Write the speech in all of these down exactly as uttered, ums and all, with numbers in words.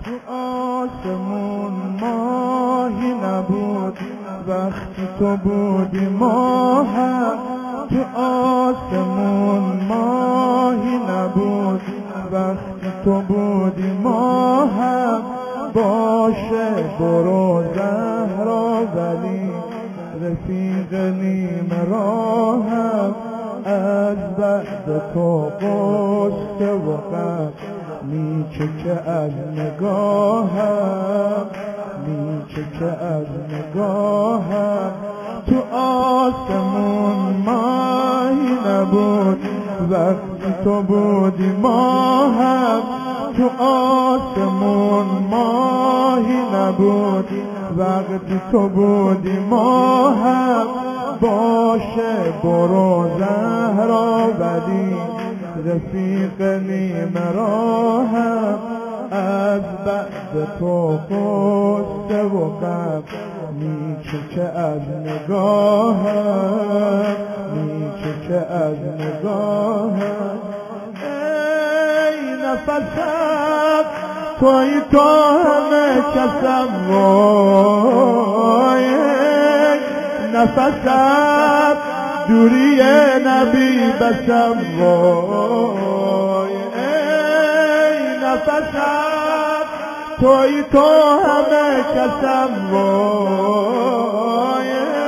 تو آسمون ماهی نبود وقتی تو بودی ماهم، تو آسمون ماهی نبود وقتی تو بودی ماهم. باشه برو زهرا ولی رفیق نیم راهم، از بعد تو قصه و غم میچکه از نگاهم، میچکه از نگاهم. تو آسمون ماهی نبود وقتی تو بودی ماهم، تو آسمون ماهی نبود وقتی تو بودی ماهم. باشه برو زهرا ولی رفیق نیم راهم، از بعد تو قصه و غم میچکه از نگاهم، میچکه از نگاهم. ای نفسم توی تو همه کسم، وای نفسم دوری نبی بسم، وای ای نفسم توی تو همه کسم، وای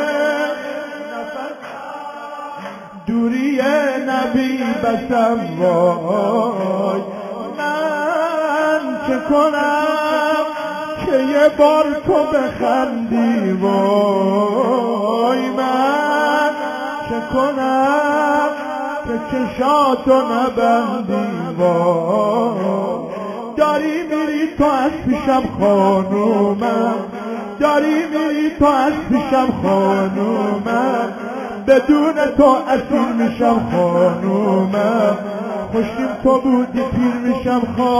نفسم دوری نبی بسم. وای من چه کنم که یه بار تو بخندی، وای من چه کنم که چشاتو نبندی، وای داری میری تو از پیشم خانومم، داری میری تو از پیشم خانومم، بدون تو اسیر میشم خانومم، خوشیم تو بودی پیر میشم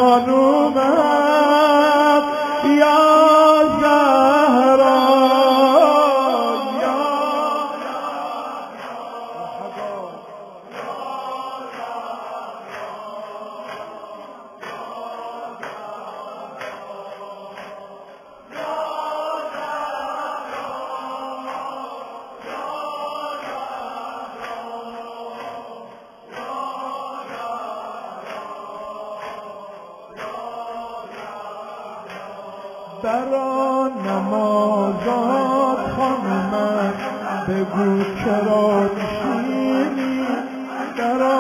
خانومم. یا زهرا برا نمازات خانومم بگو چرا نشینی، برا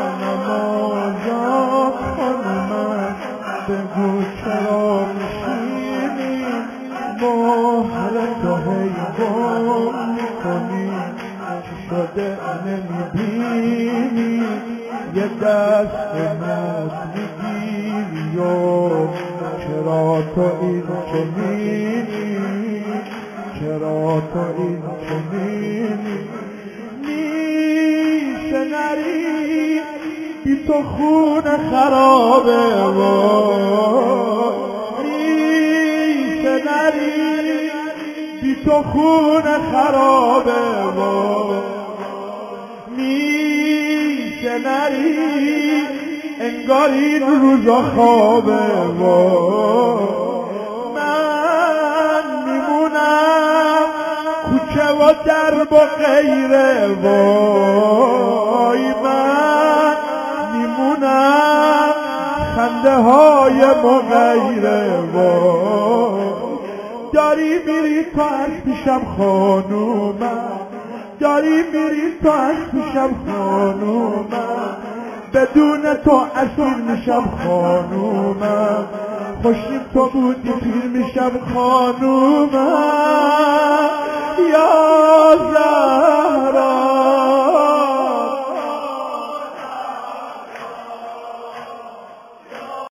نمازات خانومم بگو چرا نشینی، مهر تو هی گم میکنی چی شده نمیبینی، یه دست موت میگیری و چرا تو این چنینی، چرا تو این چنینی. میشه نری بی تو خون خرابه، وای میشه نری بی تو خون خرابه، وای میشه نری انگار این روزا خوابه، وای من میمونم کوچه و درب و غیره، وای من میمونم خنده های مغیره، وای داری میری تو از پیشم خانومم، داری میری تو از پیشم خانومم، بدون تو اسیر میشم خانومم، خوشیم تو بودی پیر میشم خانومم. یا